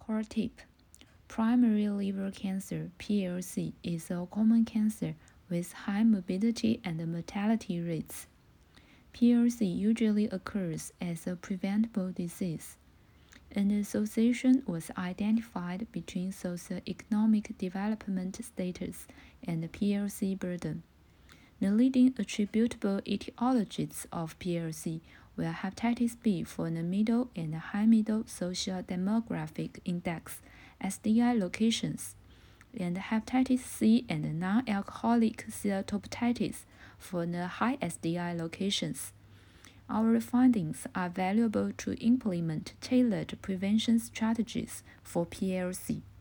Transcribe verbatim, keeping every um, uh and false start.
core tip. Primary liver cancer (P L C) is a common cancer with high morbidity and mortality rates. P L C usually occurs as a preventable disease. An association was identified between socioeconomic development status and P L C burden. The leading attributable etiologies of P L C were hepatitis B for the middle and high middle social demographic index S D I locations, and hepatitis C and non-alcoholic steatohepatitis for the high S D I locations. Our findings are valuable to implement tailored prevention strategies for P L C.